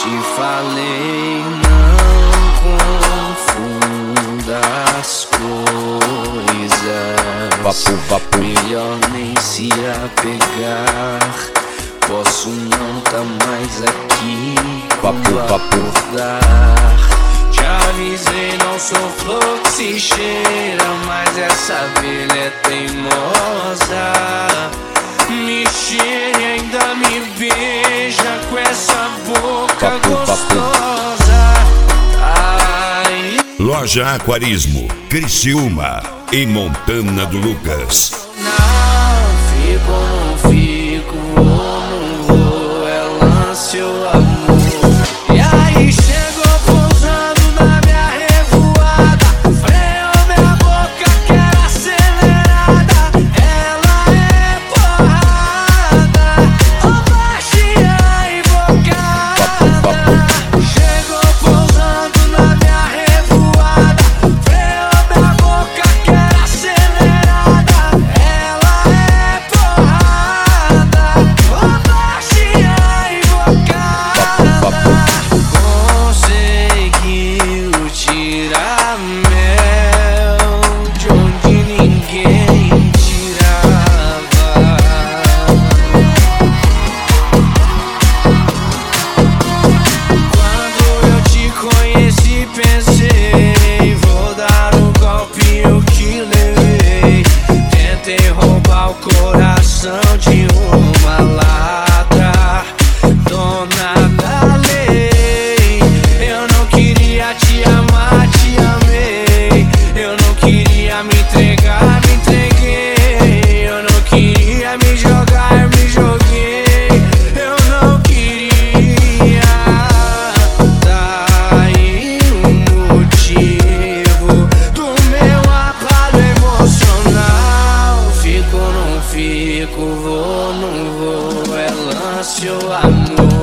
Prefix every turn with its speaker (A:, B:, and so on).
A: te falei, não confunda as coisas. Melhor nem se apegar. Posso não tá mais aqui quando acordar. Te avisei, não sou flor que se cheira, mas essa abelha é teimosa. Me cheira e ainda me beija com essa boca gostosa. Ai.
B: Loja Aquarismo, Criciúma e Montana do Lucas.
A: Não fico, não fico, vou, não vou, é lance ou amor. E aí chegou pousando na minha revoada, freou minha boca que era acelerada. Ela é porrada, ô baixinha invocada. Chegou pousando na minha revoada, freou minha boca que era acelerada. Ela é porrada, ô baixinha invocada. Conseguiu tirar mel de onde ninguém tirava. Quando eu te conheci pensei, vou dar um golpe eu que levei. Tentei roubar o coração de uma ladra, dona da lei. Eu não queria te amar, te amei. Eu não queria me entregar, me entreguei. Eu não queria me jogar, me joguei. Eu não queria. Tá aí o motivo do meu abalo emocional. Fico, não fico, vou, não vou, é lance ou amor.